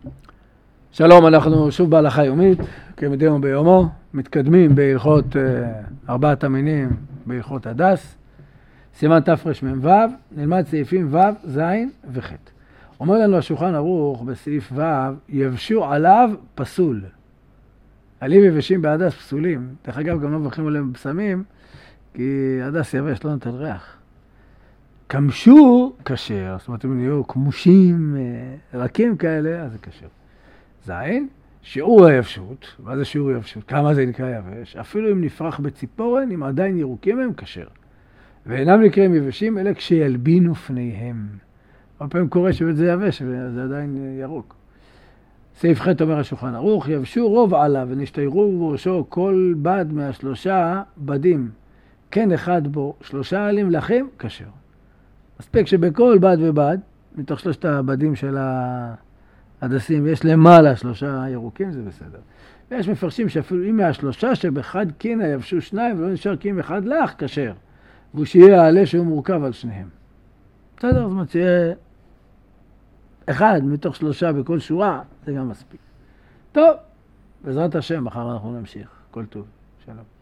שלום, אנחנו שוב בהלכה יומית, כמדי יום ביומו, מתקדמים בהלכות ארבעת המינים, בהלכות הדס, סימן תרמ"ו, נלמד סעיפים ו', ז' וח'. אומר לנו השולחן ערוך בסעיף ו', יבשו עליו פסול. עלים יבשים בהדס פסולים, דרך אגב גם לא מברכים עליהם בשמים, כי הדס יבש לא נותן ריח. כמשו כשר, זאת אומרת אם יהיו כמושים רכים כאלה, אז זה כשר. זין, שיעור היבשות, מה זה שיעור היבשות? כמה זה נקרא יבש? אפילו אם נפרח בציפורן, אם עדיין ירוקים הם כשר. ואינם נקראים יבשים, אלא כשילבינו פניהם. הרבה פעמים קורה שזה יבש, וזה עדיין ירוק. סעיף ח' אומר השולחן ערוך, יבשו רוב עליו, ונשתיירו בראשו כל בד מהשלושה בדים. כן אחד בו, 3 עלים לחם, כשר. מספיק שבכל בד ובד, מתוך 3 הבדים של הדסים, יש למעלה 3 ירוקים, זה בסדר. ויש מפרשים שאפילו אם מה3 שבחד קינא יבשו 2 ולא נשאר קים אחד לך, כשר. והוא שיהיה העלה שהוא מורכב על שניהם. בסדר, זאת אומרת שיהיה 1 מתוך 3 בכל שורה, זה גם מספיק. טוב, בעזרת השם, מחר אנחנו נמשיך. כל טוב, שלום.